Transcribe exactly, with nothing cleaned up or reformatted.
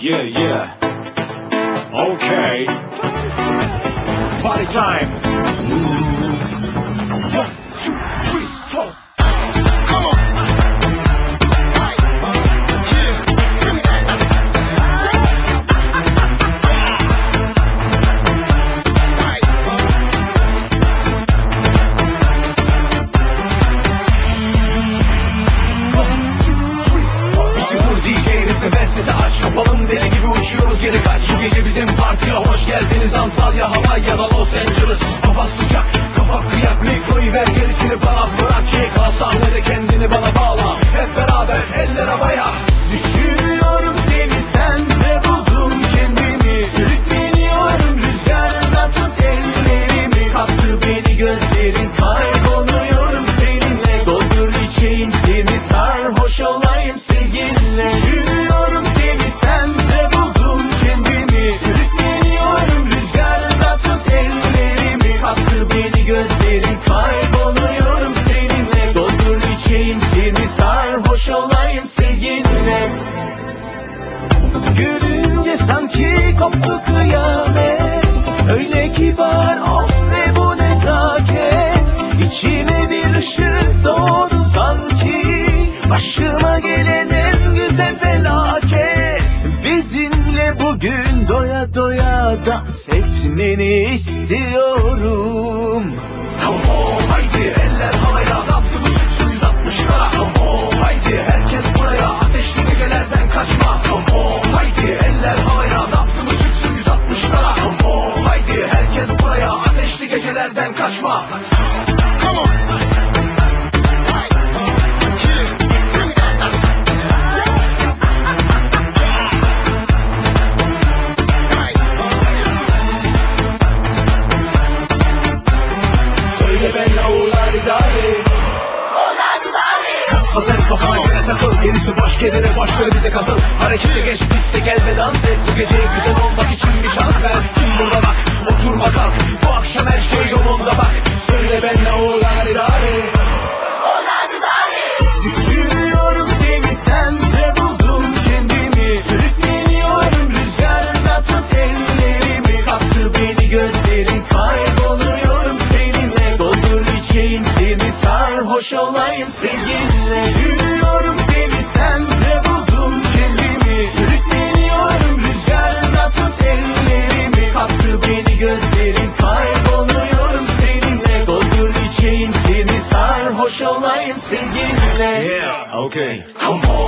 Yeah, yeah. Okay. Party time. One, two, three, four. Come on. Yapalım deli gibi uçuyoruz geri kaç. Bu gece bizim partiye hoş geldiniz. Antalya, Hawaii ya da Los Angeles. Hava sıcak, kafa kıyak. Mikroyu ver, gerisini bana bırak. Ye kal sahnede, kendini bana bağla. Hep beraber eller havaya. Düşünüyorum seni, sende buldum kendimi. Sürükleniyorum rüzgarına, tut ellerimi. Kaptı beni gözlerin, kayboluyorum seninle. Doldur içeyim seni, sarhoş olayım sevginle. Düşünüyorum seni, sende buldum kendimi. Sürükleniyorum rüzgarına, tut ellerimi. Kaptı beni gözlerin, kayboluyorum seninle. Doldur içeyim seni, sarhoş olayım sevginle. Görünce sanki koptu kıyamet. Öyle kibar, of ne bu nezaket. İçime bir ışık doğdu sanki. Başıma gelen en güzel felaket. Bizimle bugün doya doya dans etmeni istiyorum. Come on, haydi eller havaya, nabzımız çıksın yüz altmışlara. Come on, haydi herkes buraya, ateşli gecelerden kaçma. Come on, haydi eller havaya, nabzımız çıksın yüz altmışlara. Come on, haydi herkes buraya, ateşli gecelerden kaçma. Come on. Hazır kafana göre takıl, gerisi boş kedere, boşları bize katıl. Harekete geç, piste gel ve dans et. Bu gece güzel olmak için bir şans ver. Kim burada bak, oturma kalk. Bu akşam her şey yolunda bak. Söyle benle oğlani dari. Oğlani dari. Düşünüyorum seni, sende buldum kendimi. Sürükleniyorum rüzgarına, tut ellerimi. Kaptı beni gözlerin, kayboluyorum seninle. Doldur içeyim seni, sarhoş olayım sevginle. Düşünüyorum seni, sende buldum kendimi. Sürükleniyorum rüzgarına, tut ellerimi. Kaptı beni gözlerin, kayboluyorum seninle. Doldur içeyim seni, sarhoş olayım sevginle. Yeah, okay. Come on.